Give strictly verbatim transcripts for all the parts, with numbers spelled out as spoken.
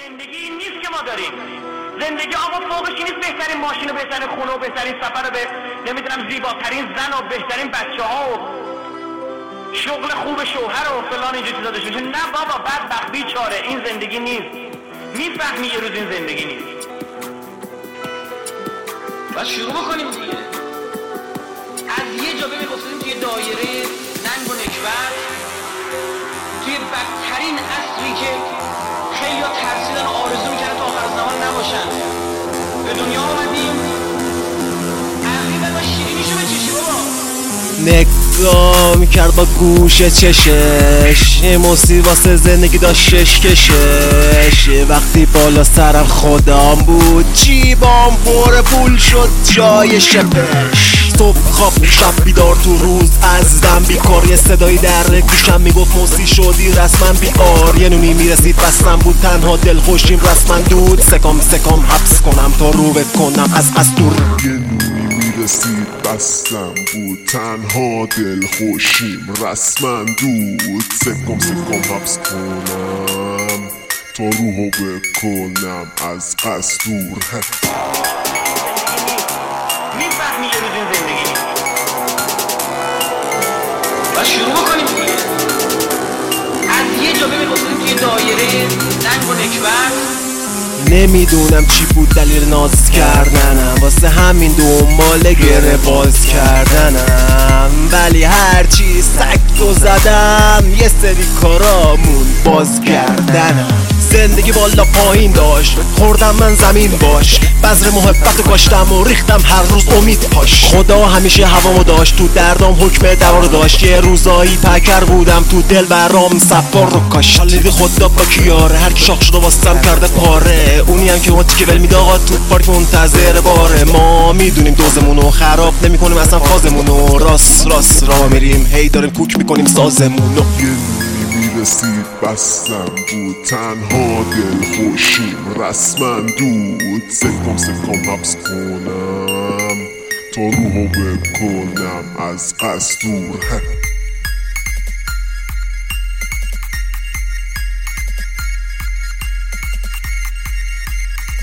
زندگی این نیست که ما داریم. زندگی آقا فوقش نیست بهترین ماشین و بهترین خونه و بهترین سفر و به نمیدونم زیباترین زن و بهترین بچه ها و شغل خوب شوهر و فلان اینجا چیزا داشته باشه. نه بابا، بدبخت بیچاره این زندگی نیست. میفهمی یه روز این زندگی نیست. بس شروع بکنیم دیگه. از یه جا بمیخواستیم توی دایره ننگ و نکبت، توی بدترین عصری که خیلی ها ترسیدن و آرزو میکنن تا آخر زمان نباشن به دنیا آمدیم. عقیبت و شیرینیشو به چشی بابا نگاه میکرد با گوش چشش، موسی واسه زندگی داشت شش کشش. وقتی بالا سرم خودم بود، جیبام پر پول شد جای شپش. صبح خواب شب بیدار تو روز ازدم بیکار، یه صدایی در گوشم میگفت موسی شدی رسما بیار. یه نونی میرسید بستم بود تنها دل خوشیم رسما دود. سکام سکام حبس کنم تا رو کنم از از دور. یه نونی میرسید بستم بود تنها دل خوشیم رسما دود. سکام سکام حبس کنم تا روحو بکنم از قصد دور. میفهمی یه روز این زندگی نیست. بس شروع بکنیم دیگه. از یه جا بمیخواستیم توی دایره ننگ و نکبت. نمیدونم چی بود دلیل ناز کردنم، واسه همین دنبال گره باز کردنم. ولی هرچی سکتو زدم یه سری کارامون باز کردنم. زندگی بالا پایین داشت، خوردم من زمین باش. بذر محبت کاشتم و ریختم هر روز امید پاش. خدا همیشه هوامو داشت، تو دردام حکم دوارو داشت. یه روزایی پکر بودم تو دل برام سفار رو کاشت. حالیدی خدا با کیاره، هر کی شاخ شده واسم کرده پاره. اونی هم که اون تیکه ول میده آقا تو پارک منتظر باره. ما میدونیم دوزمونو خراب نمی کنیم اصلا فازمونو. راست راست راه میریم هی داریم کوک میکنیم سازمونو. رسید بستم بود تنها دل خوشیم رسما دود. سکم سکم حبس کنم تا روحو بکنم از قصد دور.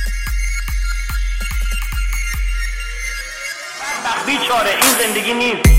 بدبخت بیچاره این زندگی نیست.